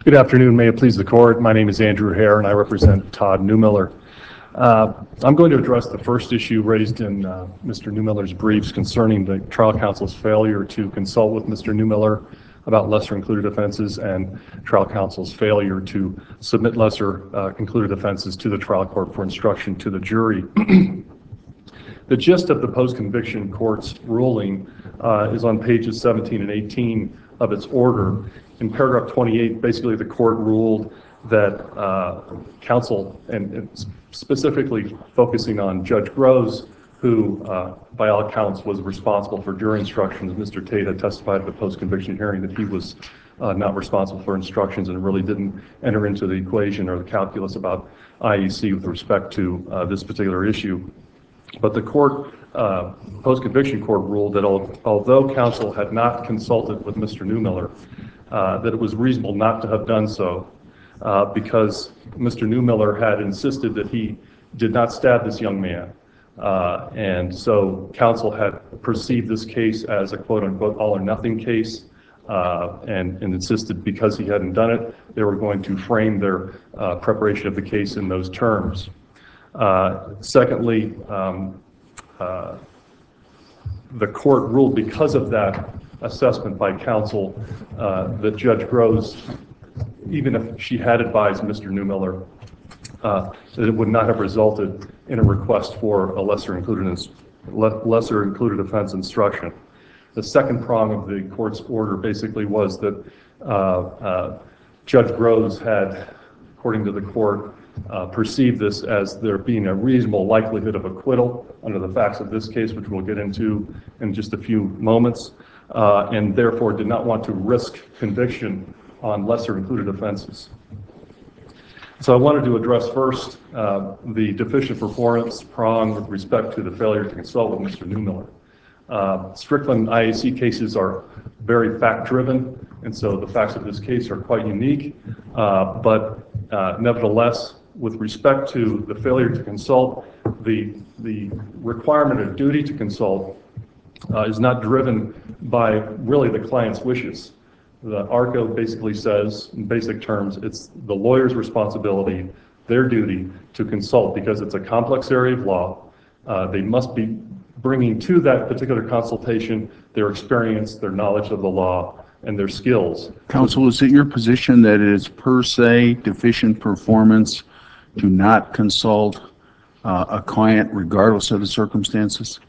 Good afternoon. May it please the court. My name is Andrew Hare, and I represent Todd Newmiller. I'm going to address the first issue raised in Mr. Newmiller's briefs concerning the trial counsel's failure to consult with Mr. Newmiller about lesser included offenses and trial counsel's failure to submit lesser included offenses to the trial court for instruction to the jury. The gist of the post-conviction court's ruling is on pages 17 and 18 of its order. In paragraph 28, basically the court ruled that counsel, and specifically focusing on Judge Groves, who by all accounts was responsible for jury instructions. Mr. Tate had testified at the post-conviction hearing that he was not responsible for instructions and really didn't enter into the equation or the calculus about IEC with respect to this particular issue. But the court, post-conviction court, ruled that although counsel had not consulted with Mr. Newmiller, that it was reasonable not to have done so because Mr. Newmiller had insisted that he did not stab this young man. And so counsel had perceived this case as a quote-unquote all-or-nothing case and insisted because he hadn't done it, they were going to frame their preparation of the case in those terms. Secondly, the court ruled because of that assessment by counsel that Judge Groves, even if she had advised Mr. Newmiller, that it would not have resulted in a request for a lesser included offense instruction. The second prong of the court's order basically was that Judge Groves had, according to the court, perceived this as there being a reasonable likelihood of acquittal under the facts of this case, which we'll get into in just a few moments, and therefore did not want to risk conviction on lesser included offenses. So I wanted to address first the deficient performance prong with respect to the failure to consult with Mr. Newmiller. Strickland IAC cases are very fact-driven, and so the facts of this case are quite unique, but nevertheless, with respect to the failure to consult, the requirement or duty to consult is not driven by really the client's wishes. The ARCO basically says, in basic terms, it's the lawyer's responsibility, their duty to consult because it's a complex area of law. They must be bringing to that particular consultation their experience, their knowledge of the law, and their skills. Counsel, is it your position that it is per se deficient performance to not consult a client regardless of the circumstances?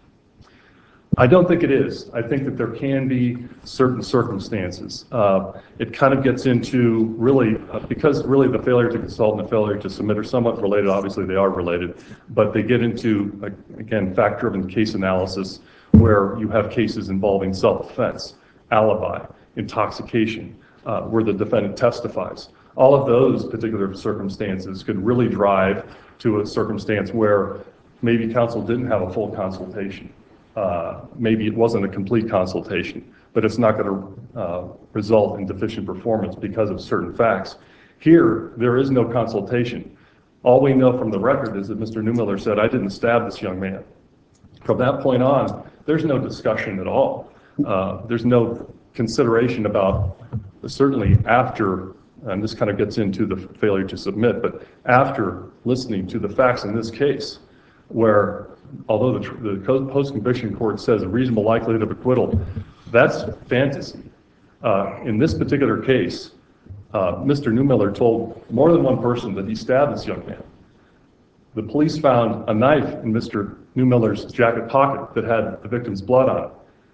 I don't think it is. I think that there can be certain circumstances. It kind of gets into really, because really the failure to consult and the failure to submit are somewhat related, obviously they are related, but they get into, again, fact-driven case analysis where you have cases involving self-defense, alibi, intoxication, where the defendant testifies. All of those particular circumstances could really drive to a circumstance where maybe counsel didn't have a full consultation. Maybe it wasn't a complete consultation, but it's not going to result in deficient performance because of certain facts. Here, there is no consultation. All we know from the record is that Mr. Newmiller said, "I didn't stab this young man." From that point on, there's no discussion at all. There's no consideration about, certainly after, and this kind of gets into the failure to submit, but after listening to the facts in this case, where although the post-conviction court says a reasonable likelihood of acquittal, that's fantasy. In this particular case, Mr. Newmiller told more than one person that he stabbed this young man. The police found a knife in Mr. Newmiller's jacket pocket that had the victim's blood on it.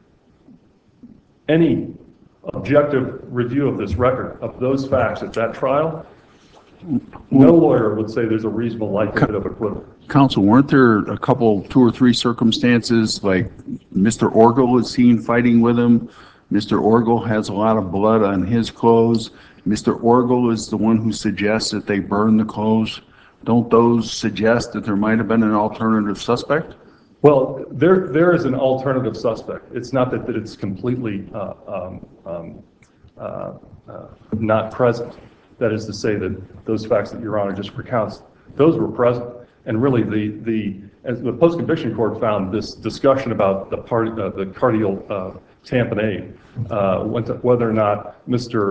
Any objective review of this record, of those facts at that trial, no lawyer would say there's a reasonable likelihood of acquittal. Counsel, weren't there a couple, 2 or 3 circumstances, like Mr. Orgel was seen fighting with him, Mr. Orgel has a lot of blood on his clothes, Mr. Orgel is the one who suggests that they burn the clothes. Don't those suggest that there might have been an alternative suspect? Well, there is an alternative suspect. It's not that it's completely not present. That is to say that those facts that Your Honor just recounts, those were present. And really, as the post-conviction court found this discussion about the cardiac tamponade, whether or not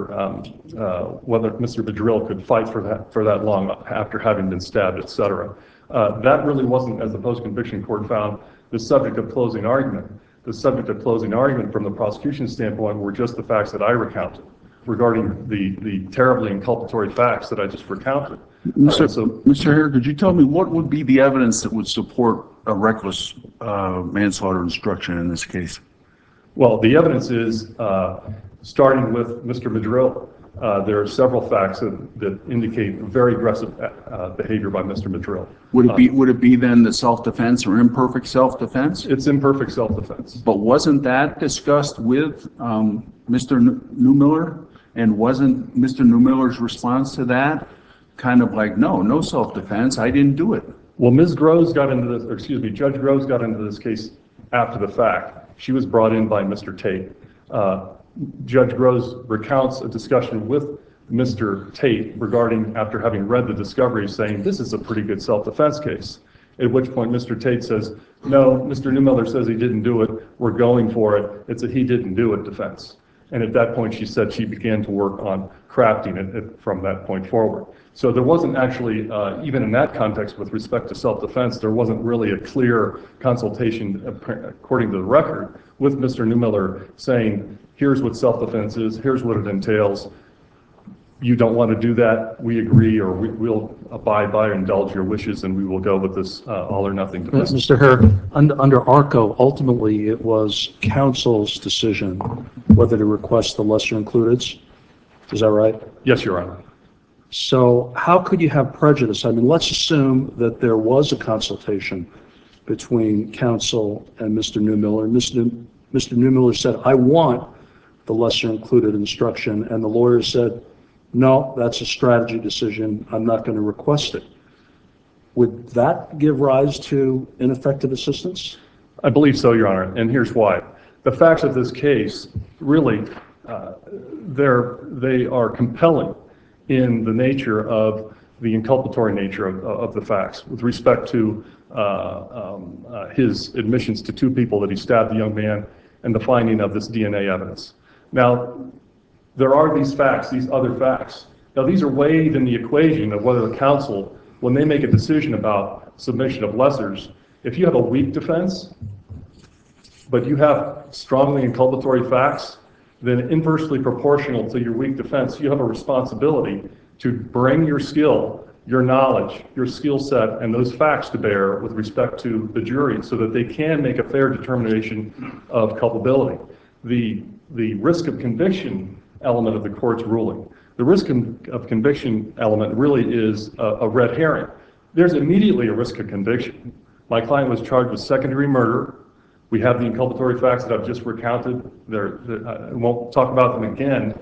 whether Mr. Bedrill could fight for that long after having been stabbed, etc. That really wasn't, as the post-conviction court found, the subject of closing argument. The subject of closing argument from the prosecution standpoint were just the facts that I recounted regarding the terribly inculpatory facts that I just recounted. Mr. Hare, could you tell me what would be the evidence that would support a reckless manslaughter instruction in this case? Well, the evidence is, starting with Mr. Bedrill, there are several facts that indicate very aggressive behavior by Mr. Bedrill. Would it be then the self-defense or imperfect self-defense? It's imperfect self-defense. But wasn't that discussed with Mr. Neumiller? And wasn't Mr. Neumiller's response to that kind of like, no self-defense, I didn't do it? Well, Judge Groves got into this case after the fact. She was brought in by Mr. Tate. Judge Groves recounts a discussion with Mr. Tate regarding, after having read the discovery, saying this is a pretty good self-defense case. At which point Mr. Tate says, no, Mr. Neumiller says he didn't do it, we're going for it. It's a he didn't do it defense. And at that point she said she began to work on crafting it from that point forward. So there wasn't actually, even in that context with respect to self-defense, there wasn't really a clear consultation, according to the record, with Mr. Neumiller saying, here's what self-defense is, here's what it entails. You don't want to do that, we agree, or we'll abide by or indulge your wishes, and we will go with this all or nothing defense. Mr. Hare, under ARCO, ultimately it was counsel's decision whether to request the lesser included. Is that right? Yes, Your Honor. So how could you have prejudice? I mean, let's assume that there was a consultation between counsel and Mr. Neumiller. Mr. Neumiller said, I want the lesser included instruction, and the lawyer said, no, that's a strategy decision, I'm not going to request it. Would that give rise to ineffective assistance? I believe so, Your Honor, and here's why. The facts of this case, really, they are compelling in the nature of the inculpatory nature of the facts with respect to his admissions to two people that he stabbed the young man and the finding of this DNA evidence. Now, there are these facts, these other facts. Now, these are weighed in the equation of whether the counsel, when they make a decision about submission of lessers, if you have a weak defense, but you have strongly inculpatory facts, then inversely proportional to your weak defense, you have a responsibility to bring your skill, your knowledge, your skill set, and those facts to bear with respect to the jury so that they can make a fair determination of culpability. The risk of conviction element of the court's ruling. The risk of conviction element really is a red herring. There's immediately a risk of conviction. My client was charged with second-degree murder. We have the inculpatory facts that I've just recounted. I won't talk about them again.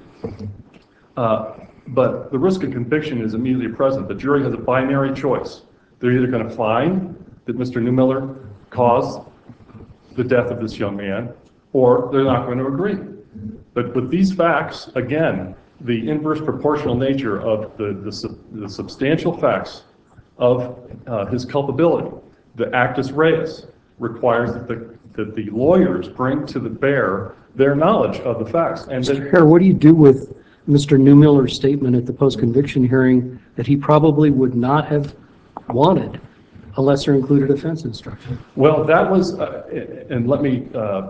But the risk of conviction is immediately present. The jury has a binary choice. They're either going to find that Mr. Neumiller caused the death of this young man, or they're not going to agree. But with these facts, again, the inverse proportional nature of the substantial facts of his culpability, the actus reus, requires that the lawyers bring to the bear their knowledge of the facts. And Mr. Hare, what do you do with Mr. Neumiller's statement at the post-conviction hearing that he probably would not have wanted a lesser included offense instruction? Well, that was, and let me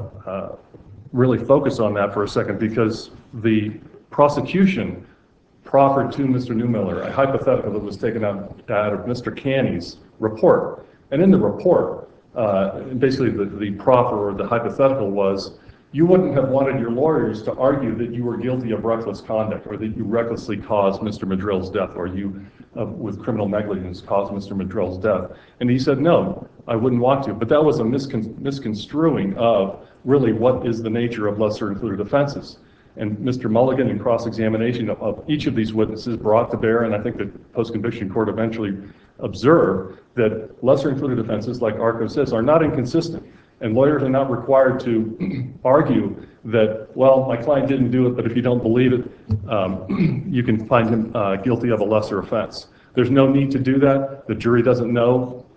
really focus on that for a second, because the prosecution proffered to Mr. Neumiller a hypothetical that was taken out of Mr. Canny's report. And in the report, basically the proffer or the hypothetical was, you wouldn't have wanted your lawyers to argue that you were guilty of reckless conduct or that you recklessly caused Mr. Bedrill's death, or you, with criminal negligence, caused Mr. Bedrill's death. And he said, no, I wouldn't want to. But that was a misconstruing of really what is the nature of lesser included offenses. And Mr. Mulligan, in cross-examination of each of these witnesses, brought to bear, and I think the post-conviction court eventually observed, that lesser included offenses, like ARCO says, are not inconsistent. And lawyers are not required to argue that, well, my client didn't do it, but if you don't believe it, you can find him guilty of a lesser offense. There's no need to do that. The jury doesn't know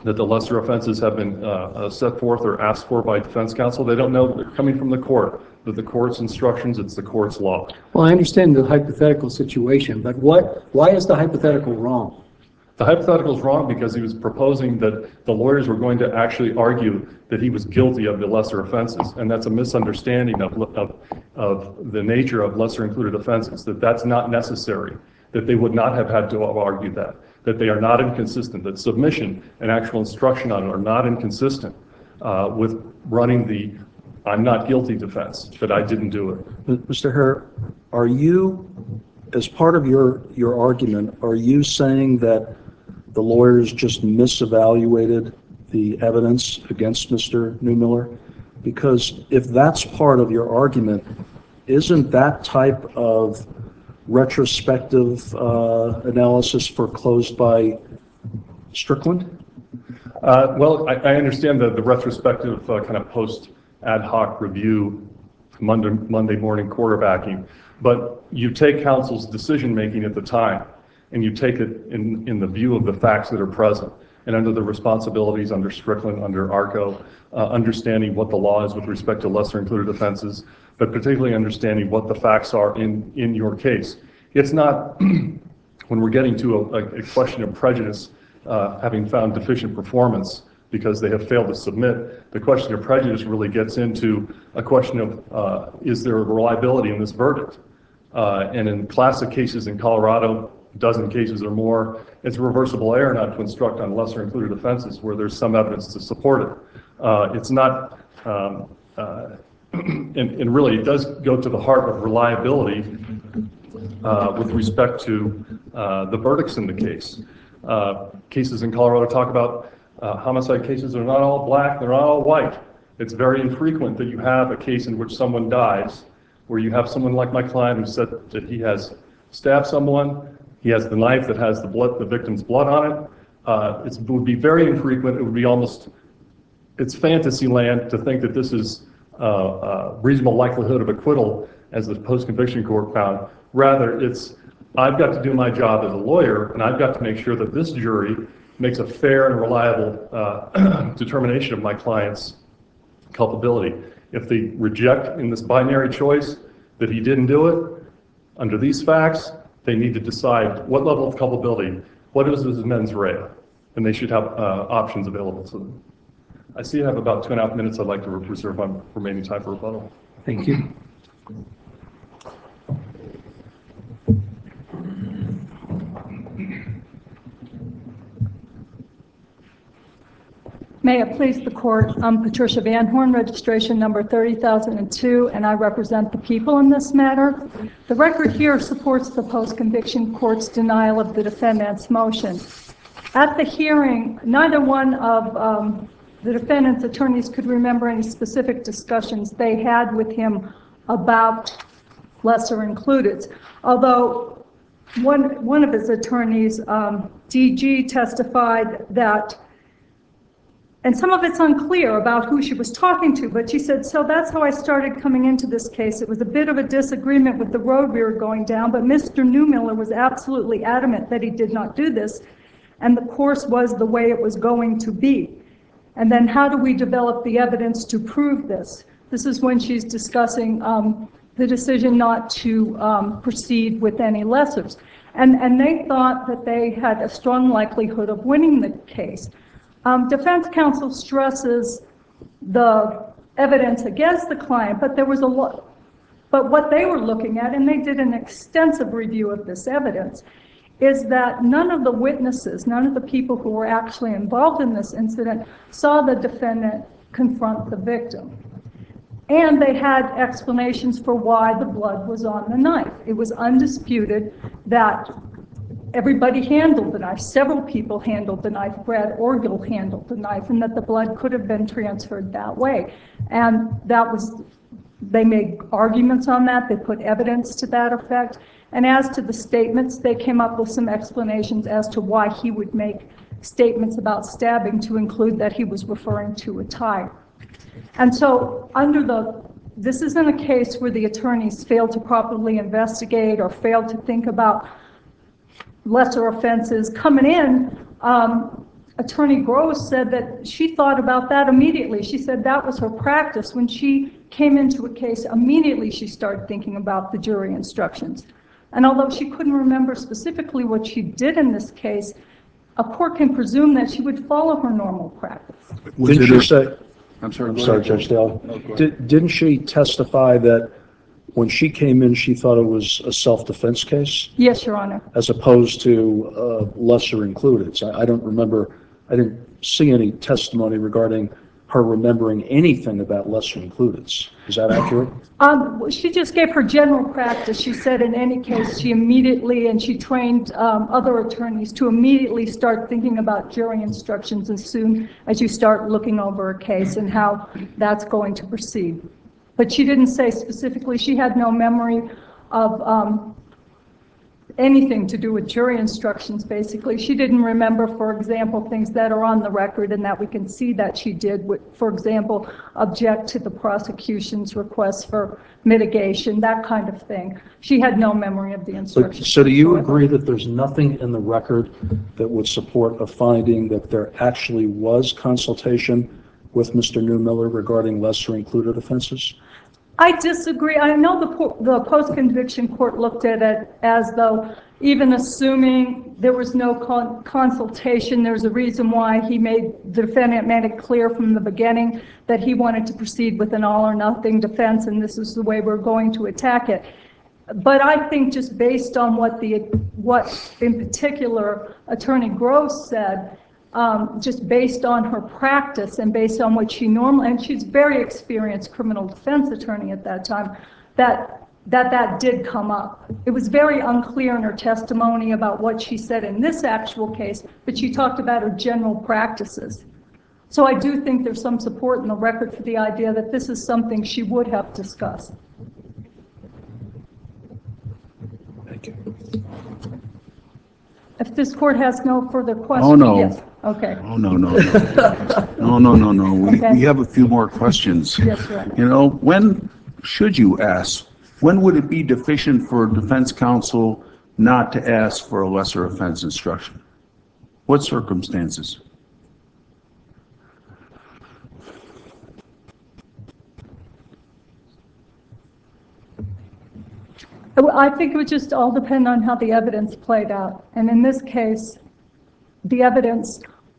that the lesser offenses have been set forth or asked for by defense counsel. They don't know that they're coming from the court, that the court's instructions, it's the court's law. Well, I understand the hypothetical situation, but why is the hypothetical wrong? The hypothetical is wrong because he was proposing that the lawyers were going to actually argue that he was guilty of the lesser offenses, and that's a misunderstanding of the nature of lesser included offenses, that that's not necessary, that they would not have had to argue that they are not inconsistent, that submission and actual instruction on it are not inconsistent with running the I'm not guilty defense, that I didn't do it. Mr. Hare, are you, as part of your argument, are you saying that the lawyers just misevaluated the evidence against Mr. Neumiller? Because if that's part of your argument, isn't that type of retrospective analysis foreclosed by Strickland? Well, I understand the retrospective kind of post ad hoc review, Monday morning quarterbacking, but you take counsel's decision making at the time and you take it in the view of the facts that are present and under the responsibilities under Strickland, under ARCO, understanding what the law is with respect to lesser included offenses, but particularly understanding what the facts are in your case. It's not, when we're getting to a question of prejudice, having found deficient performance because they have failed to submit, the question of prejudice really gets into a question of is there a reliability in this verdict? And in classic cases in Colorado, a dozen cases or more, it's a reversible error not to instruct on lesser included offenses where there's some evidence to support it. It's not, and really it does go to the heart of reliability with respect to the verdicts in the case. Cases in Colorado talk about homicide cases are not all black, they're not all white. It's very infrequent that you have a case in which someone dies, where you have someone like my client who said that he has stabbed someone, he has the knife that has the victim's blood on it. It would be very infrequent. It would be almost, it's fantasy land to think that this is a reasonable likelihood of acquittal as the post-conviction court found. Rather, it's, I've got to do my job as a lawyer and I've got to make sure that this jury makes a fair and reliable determination of my client's culpability. If they reject in this binary choice that he didn't do it, under these facts, they need to decide what level of culpability, what is his mens rea, and they should have options available to them. I see I have about 2.5 minutes. I'd like to reserve my remaining time for rebuttal. Thank you. May it please the court, I'm Patricia Van Horn, registration number 30,002, and I represent the people in this matter. The record here supports the post-conviction court's denial of the defendant's motion. At the hearing, neither one of the defendant's attorneys could remember any specific discussions they had with him about lesser included. Although one of his attorneys, DG, testified that, and some of it's unclear about who she was talking to, but she said, so that's how I started coming into this case. It was a bit of a disagreement with the road we were going down, but Mr. Neumiller was absolutely adamant that he did not do this, and the course was the way it was going to be. And then how do we develop the evidence to prove this? This is when she's discussing the decision not to proceed with any lessers. And they thought that they had a strong likelihood of winning the case. Defense counsel stresses the evidence against the client, but there was a lot, but what they were looking at, and they did an extensive review of this evidence, is that none of the witnesses, none of the people who were actually involved in this incident saw the defendant confront the victim. And they had explanations for why the blood was on the knife. It was undisputed that everybody handled the knife. Several people handled the knife. Brad Orgill handled the knife, and that the blood could have been transferred that way. And that was, they made arguments on that. They put evidence to that effect. And as to the statements, they came up with some explanations as to why he would make statements about stabbing to include that he was referring to a tire. And so this isn't a case where the attorneys failed to properly investigate or failed to think about lesser offenses. Coming in, Attorney Gross said that she thought about that immediately. She said that was her practice. When she came into a case, immediately she started thinking about the jury instructions. And although she couldn't remember specifically what she did in this case, a court can presume that she would follow her normal practice. Didn't she say, I'm sorry. I'm go sorry, ahead. Judge Dale, didn't she testify that when she came in, she thought it was a self-defense case Yes, Your Honor. as opposed to lesser included? So I don't remember, I didn't see any testimony regarding her remembering anything about lesser includeds. Is that accurate? She just gave her general practice. She said in any case, she immediately, and she trained other attorneys to immediately start thinking about jury instructions as soon as you start looking over a case and how that's going to proceed. But she didn't say specifically, she had no memory of anything to do with jury instructions, basically. She didn't remember, for example, things that are on the record and that we can see that she did, for example, object to the prosecution's request for mitigation, that kind of thing. She had no memory of the instructions. So do you whatsoever. agree that there's nothing in the record that would support a finding that there actually was consultation with Mr. Newmiller regarding lesser included offenses? I disagree. I know the post-conviction court looked at it as though, even assuming there was no consultation, there's a reason why the defendant made it clear from the beginning that he wanted to proceed with an all or nothing defense, and this is the way we're going to attack it. But I think just based on what in particular Attorney Gross said, just based on her practice and based on what she normally, and she's a very experienced criminal defense attorney at that time, that did come up. It was very unclear in her testimony about what she said in this actual case, but she talked about her general practices. So I do think there's some support in the record for the idea that this is something she would have discussed. Thank you. If this court has no further questions. Oh, no. Yes. Okay. Oh, no. We Okay. have a few more questions. Yes, right. You know, when should you ask? When would it be deficient for a defense counsel not to ask for a lesser offense instruction? What circumstances? I think it would just all depend on how the evidence played out. And in this case, the evidence,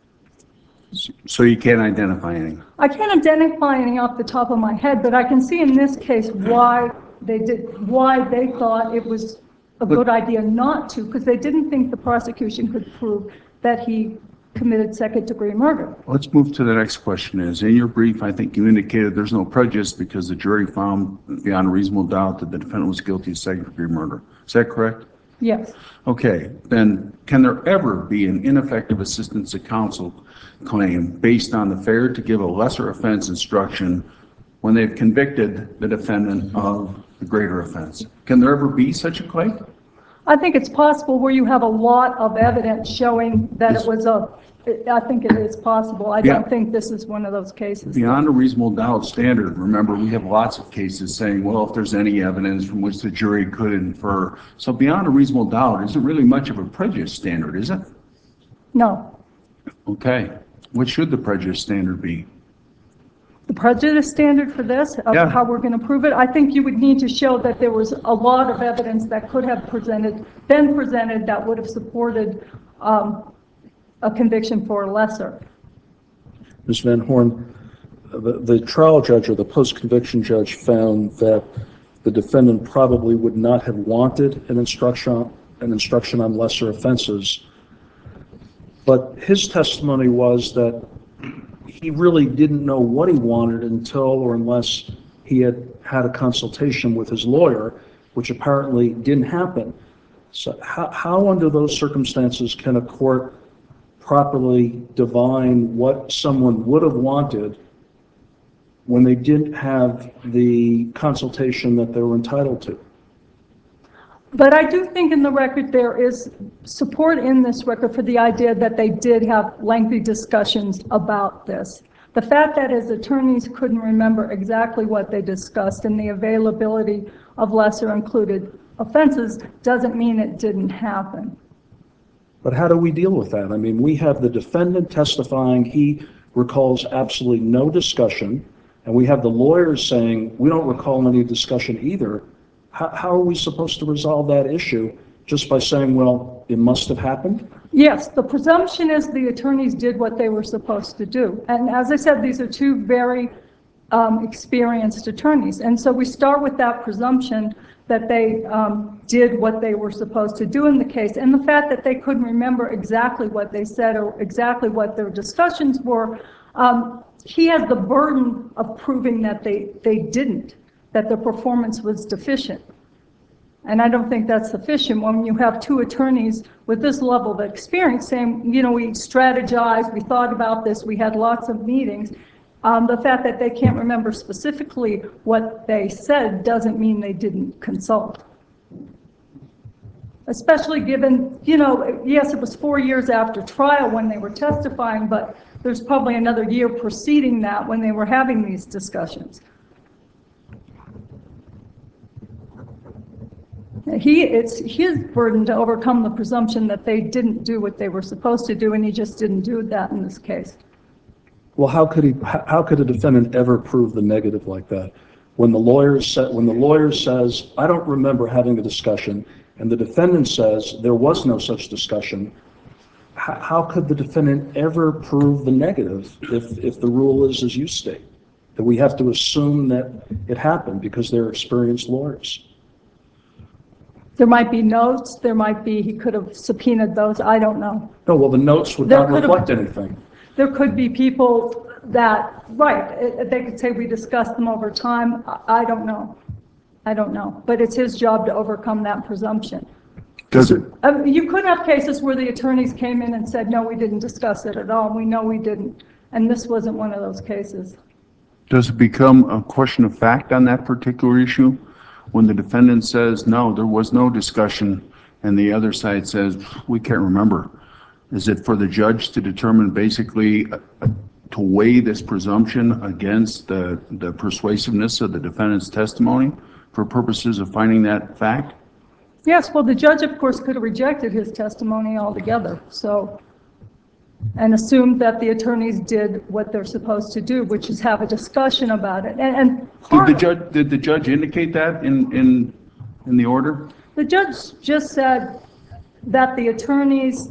So you can't identify anything? I can't identify any off the top of my head, but I can see in this case why they thought it was a good idea not to, because they didn't think the prosecution could prove that he committed second-degree murder. Let's move to the next question. In your brief, I think you indicated there's no prejudice because the jury found beyond a reasonable doubt that the defendant was guilty of second-degree murder. Is that correct? Yes. Okay, then can there ever be an ineffective assistance of counsel claim based on the failure to give a lesser offense instruction when they've convicted the defendant of the greater offense? Can there ever be such a claim? I think it's possible where you have a lot of evidence showing that it was I think it is possible. I don't think this is one of those cases. Beyond a reasonable doubt standard, remember, we have lots of cases saying, well, if there's any evidence from which the jury could infer. So beyond a reasonable doubt isn't really much of a prejudice standard, is it? No. Okay. What should the prejudice standard be? The prejudice standard for this, of Yeah. how we're going to prove it, I think you would need to show that there was a lot of evidence that could have been presented that would have supported a conviction for a lesser. Ms. Van Horn, the trial judge or the post-conviction judge found that the defendant probably would not have wanted an instruction on lesser offenses, but his testimony was that he really didn't know what he wanted until or unless he had had a consultation with his lawyer, which apparently didn't happen. So how under those circumstances can a court properly divine what someone would have wanted when they didn't have the consultation that they were entitled to? But I do think in the record there is support in this record for the idea that they did have lengthy discussions about this. The fact that his attorneys couldn't remember exactly what they discussed and the availability of lesser included offenses doesn't mean it didn't happen. But how do we deal with that? I mean, we have the defendant testifying he recalls absolutely no discussion, and we have the lawyers saying, we don't recall any discussion either. How are we supposed to resolve that issue just by saying, well, it must have happened? Yes, the presumption is the attorneys did what they were supposed to do. And as I said, these are two very experienced attorneys. And so we start with that presumption that they did what they were supposed to do in the case. And the fact that they couldn't remember exactly what they said or exactly what their discussions were, he has the burden of proving that they didn't, that their performance was deficient. And I don't think that's sufficient when you have two attorneys with this level of experience saying, you know, we strategized, we thought about this, we had lots of meetings. The fact that they can't remember specifically what they said doesn't mean they didn't consult. Especially given, you know, yes, it was 4 years after trial when they were testifying, but there's probably another year preceding that when they were having these discussions. It's his burden to overcome the presumption that they didn't do what they were supposed to do, and he just didn't do that in this case. Well, how could a defendant ever prove the negative like that? When the lawyer says, I don't remember having a discussion, and the defendant says there was no such discussion, how could the defendant ever prove the negative if the rule is as you state, that we have to assume that it happened because they're experienced lawyers? There might be notes, there might be, he could have subpoenaed those, I don't know. No, well, the notes would not reflect anything. There could be people that, right, they could say we discussed them over time. I don't know. I don't know. But it's his job to overcome that presumption. Does it? You could have cases where the attorneys came in and said, no, we didn't discuss it at all. We know we didn't. And this wasn't one of those cases. Does it become a question of fact on that particular issue? When the defendant says, no, there was no discussion, and the other side says, we can't remember. Is it for the judge to determine basically to weigh this presumption against the persuasiveness of the defendant's testimony for purposes of finding that fact? Yes, well, the judge, of course, could have rejected his testimony altogether. So, and assumed that the attorneys did what they're supposed to do, which is have a discussion about it. And did the judge indicate that in the order? The judge just said that the attorneys,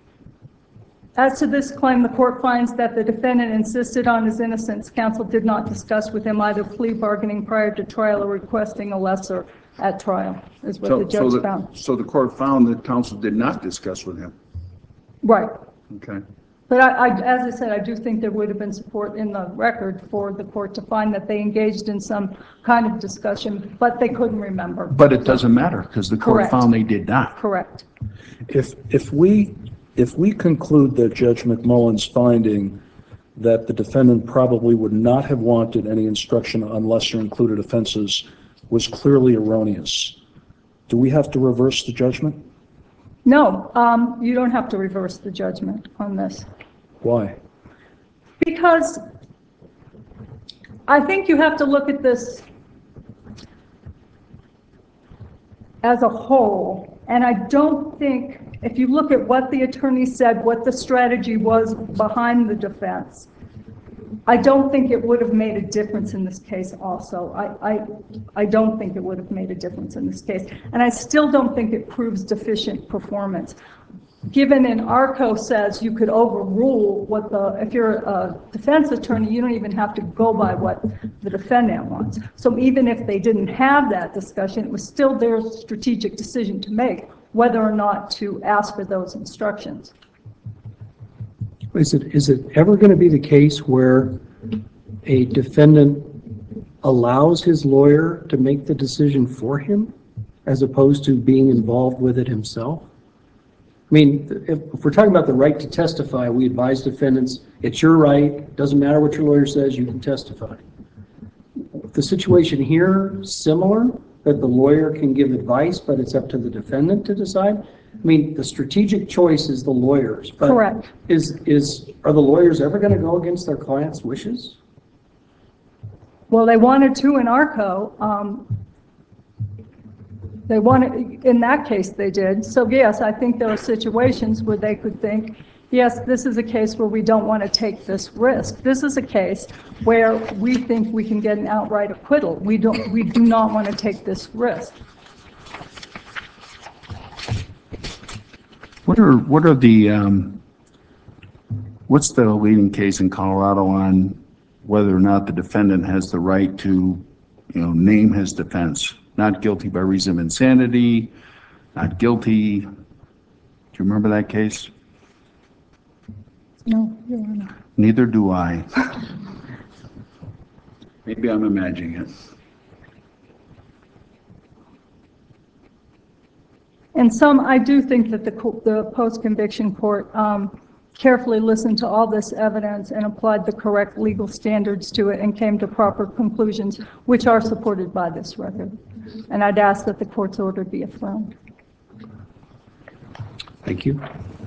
as to this claim, the court finds that the defendant insisted on his innocence. Counsel did not discuss with him either plea bargaining prior to trial or requesting a lesser at trial, is what the judge found. So the court found that counsel did not discuss with him? Right. Okay. But as I said, I do think there would have been support in the record for the court to find that they engaged in some kind of discussion, but they couldn't remember. But it doesn't matter because the court Correct. found they did not. Correct. If we conclude that Judge McMullen's finding that the defendant probably would not have wanted any instruction on lesser included offenses was clearly erroneous, do we have to reverse the judgment? No, you don't have to reverse the judgment on this. Why? Because I think you have to look at this as a whole, and I don't think, if you look at what the attorney said, what the strategy was behind the defense, I don't think it would have made a difference in this case also. I don't think it would have made a difference in this case. And I still don't think it proves deficient performance. Given in ARCO says you could overrule what if you're a defense attorney, you don't even have to go by what the defendant wants. So even if they didn't have that discussion, it was still their strategic decision to make whether or not to ask for those instructions. Is it ever going to be the case where a defendant allows his lawyer to make the decision for him as opposed to being involved with it himself? I mean, if we're talking about the right to testify, we advise defendants, it's your right, doesn't matter what your lawyer says, you can testify. The situation here, similar, that the lawyer can give advice, but it's up to the defendant to decide? I mean, the strategic choice is the lawyer's. But Correct. Are the lawyers ever going to go against their client's wishes? Well, they wanted to in ARCO. They wanted, in that case, they did. So yes, I think there are situations where they could think, yes, this is a case where we don't want to take this risk. This is a case where we think we can get an outright acquittal. We do not want to take this risk. What's the leading case in Colorado on whether or not the defendant has the right to, name his defense? Not guilty by reason of insanity, not guilty. Do you remember that case? No, Your Honor. Neither do I. Maybe I'm imagining it. And I do think that the post-conviction court carefully listened to all this evidence and applied the correct legal standards to it and came to proper conclusions, which are supported by this record. And I'd ask that the court's order be affirmed. Thank you.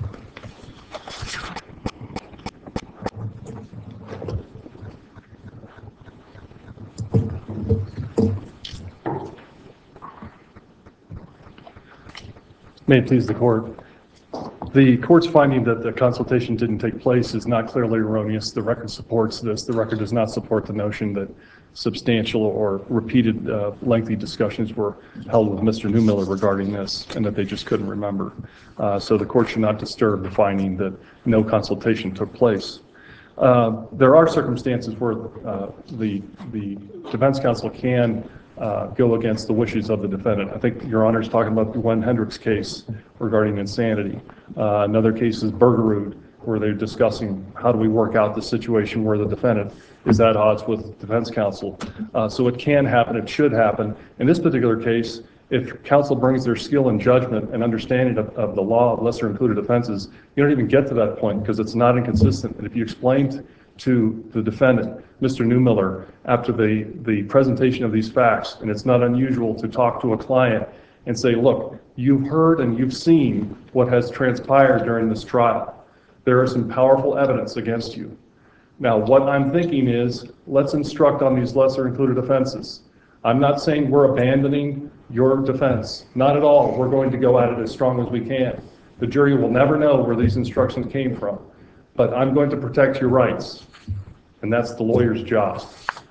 May it please the court. The court's finding that the consultation didn't take place is not clearly erroneous. The record supports this. The record does not support the notion that substantial or repeated lengthy discussions were held with Mr. Neumiller regarding this and that they just couldn't remember. So the court should not disturb the finding that no consultation took place. There are circumstances where the defense counsel can go against the wishes of the defendant. I think Your Honor is talking about the Gwen Hendricks case regarding insanity. Another case is Bergerud, where they're discussing how do we work out the situation where the defendant is at odds with defense counsel. So it can happen, it should happen. In this particular case, if counsel brings their skill and judgment and understanding of the law of lesser included offenses, you don't even get to that point because it's not inconsistent. And if you explained to the defendant, Mr. Neumiller, after the presentation of these facts, and it's not unusual to talk to a client and say, look, you've heard and you've seen what has transpired during this trial. There is some powerful evidence against you. Now, what I'm thinking is, let's instruct on these lesser included offenses. I'm not saying we're abandoning your defense. Not at all. We're going to go at it as strong as we can. The jury will never know where these instructions came from. But I'm going to protect your rights. And that's the lawyer's job.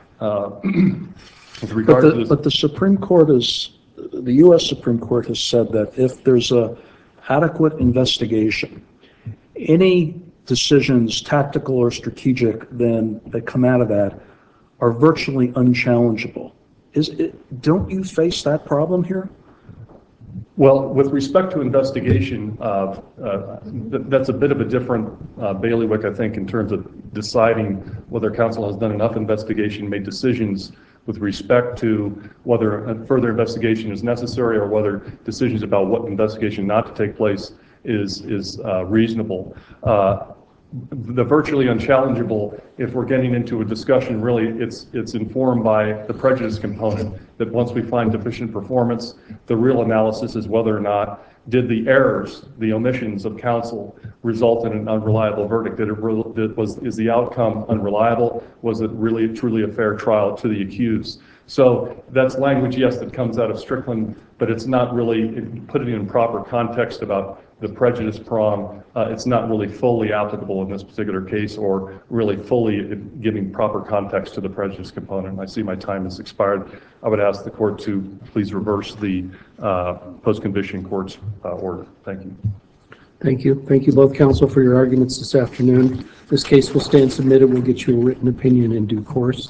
With regard to this, But the Supreme Court the U.S. Supreme Court has said that if there's a adequate investigation, any decisions, tactical or strategic, then that come out of that are virtually unchallengeable. Don't you face that problem here? well, with respect to investigation, that's a bit of a different bailiwick, I think, in terms of deciding whether counsel has done enough investigation, made decisions with respect to whether a further investigation is necessary or whether decisions about what investigation not to take place is reasonable. The virtually unchallengeable, if we're getting into a discussion, really it's informed by the prejudice component, that once we find deficient performance, the real analysis is whether or not did the errors, the omissions of counsel result in an unreliable verdict? Is the outcome unreliable? Was it really truly a fair trial to the accused? So that's language, yes, that comes out of Strickland, but it's not really, put it in proper context about the prejudice prong, it's not really fully applicable in this particular case or really fully giving proper context to the prejudice component. I see my time has expired. I would ask the court to please reverse the post-conviction court's order. Thank you. Thank you. Thank you both, counsel, for your arguments this afternoon. This case will stand submitted. We'll get you a written opinion in due course.